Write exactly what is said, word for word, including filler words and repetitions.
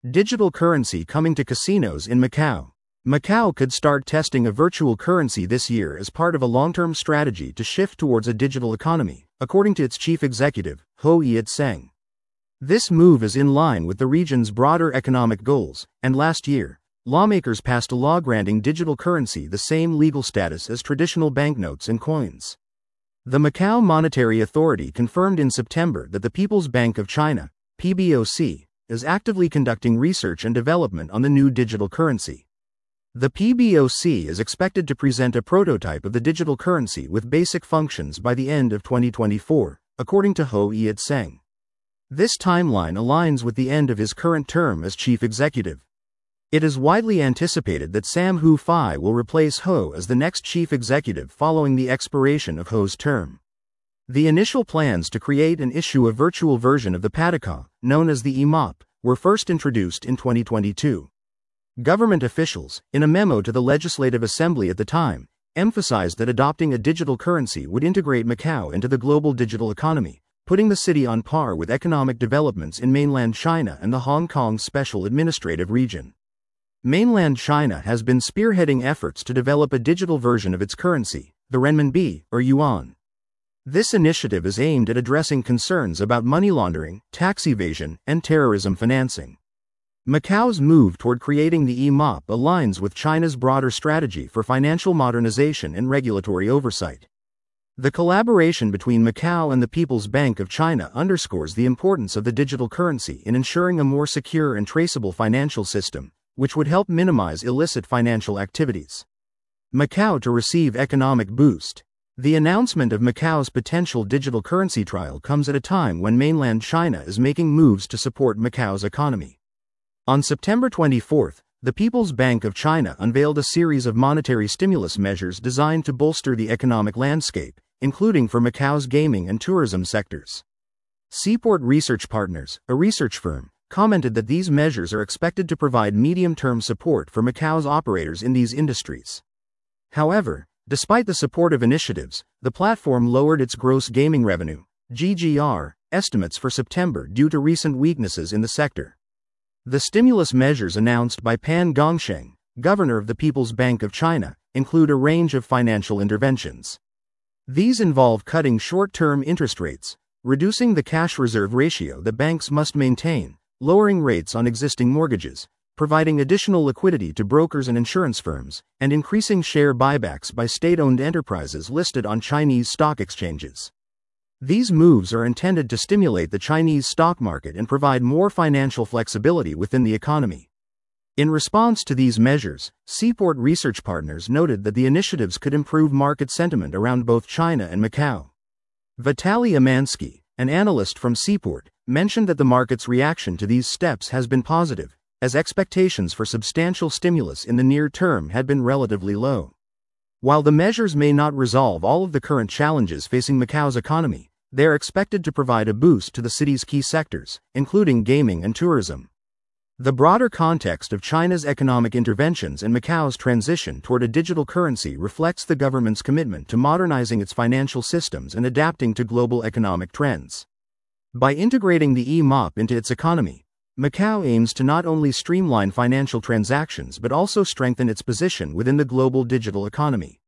Digital currency coming to casinos in Macau. Macau could start testing a virtual currency this year as part of a long-term strategy to shift towards a digital economy, according to its chief executive, Ho Yied-seng. This move is in line with the region's broader economic goals, and last year, lawmakers passed a law granting digital currency the same legal status as traditional banknotes and coins. The Macau Monetary Authority confirmed in September that the People's Bank of China, P B O C, is actively conducting research and development on the new digital currency. The P B O C is expected to present a prototype of the digital currency with basic functions by the end of twenty twenty-four, according to Ho Yied-seng. This timeline aligns with the end of his current term as chief executive. It is widely anticipated that Sam Hu-fai will replace Ho as the next chief executive following the expiration of Ho's term. The initial plans to create and issue a virtual version of the Pataka, known as the E M O P, were first introduced in twenty twenty-two. Government officials, in a memo to the Legislative Assembly at the time, emphasized that adopting a digital currency would integrate Macau into the global digital economy, putting the city on par with economic developments in mainland China and the Hong Kong Special Administrative Region. Mainland China has been spearheading efforts to develop a digital version of its currency, the renminbi, or yuan. This initiative is aimed at addressing concerns about money laundering, tax evasion, and terrorism financing. Macau's move toward creating the E M O P aligns with China's broader strategy for financial modernization and regulatory oversight. The collaboration between Macau and the People's Bank of China underscores the importance of the digital currency in ensuring a more secure and traceable financial system, which would help minimize illicit financial activities. Macau to receive economic boost. The announcement of Macau's potential digital currency trial comes at a time when mainland China is making moves to support Macau's economy. On September twenty-fourth, the People's Bank of China unveiled a series of monetary stimulus measures designed to bolster the economic landscape, including for Macau's gaming and tourism sectors. Seaport Research Partners, a research firm, commented that these measures are expected to provide medium-term support for Macau's operators in these industries. However, despite the supportive initiatives, the platform lowered its gross gaming revenue, G G R, estimates for September due to recent weaknesses in the sector. The stimulus measures announced by Pan Gongsheng, governor of the People's Bank of China, include a range of financial interventions. These involve cutting short-term interest rates, reducing the cash reserve ratio that banks must maintain, lowering rates on existing mortgages, providing additional liquidity to brokers and insurance firms, and increasing share buybacks by state-owned enterprises listed on Chinese stock exchanges. These moves are intended to stimulate the Chinese stock market and provide more financial flexibility within the economy. In response to these measures, Seaport Research Partners noted that the initiatives could improve market sentiment around both China and Macau. Vitaly Amansky, an analyst from Seaport, mentioned that the market's reaction to these steps has been positive, as expectations for substantial stimulus in the near term had been relatively low. While the measures may not resolve all of the current challenges facing Macau's economy, they are expected to provide a boost to the city's key sectors, including gaming and tourism. The broader context of China's economic interventions and Macau's transition toward a digital currency reflects the government's commitment to modernizing its financial systems and adapting to global economic trends. By integrating the E M O P into its economy, Macau aims to not only streamline financial transactions but also strengthen its position within the global digital economy.